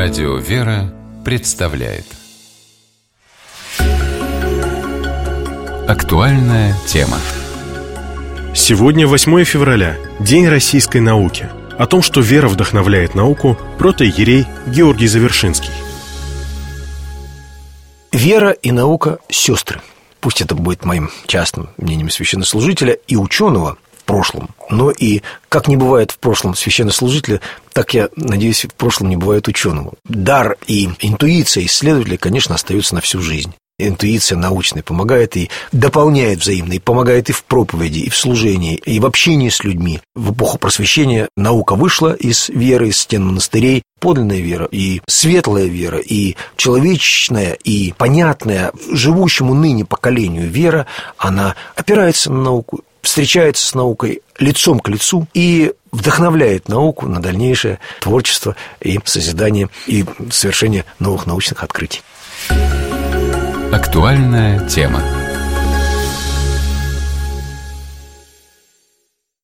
Радио «Вера» представляет актуальная тема. Сегодня 8 февраля, День российской науки. О том, что вера вдохновляет науку, протоиерей Георгий Завершинский. Вера и наука – сестры. Пусть это будет моим частным мнением священнослужителя и ученого в прошлом, но и, как не бывает в прошлом священнослужителя, так, я надеюсь, в прошлом не бывает ученого. Дар и интуиция исследователя, конечно, остаются на всю жизнь. Интуиция научная помогает и дополняет взаимно, и помогает и в проповеди, и в служении, и в общении с людьми. В эпоху просвещения наука вышла из веры, из стен монастырей. Подлинная вера, и светлая вера, и человечная, и понятная живущему ныне поколению вера, она опирается на науку, встречается с наукой лицом к лицу и вдохновляет науку на дальнейшее творчество и созидание, и совершение новых научных открытий. Актуальная тема.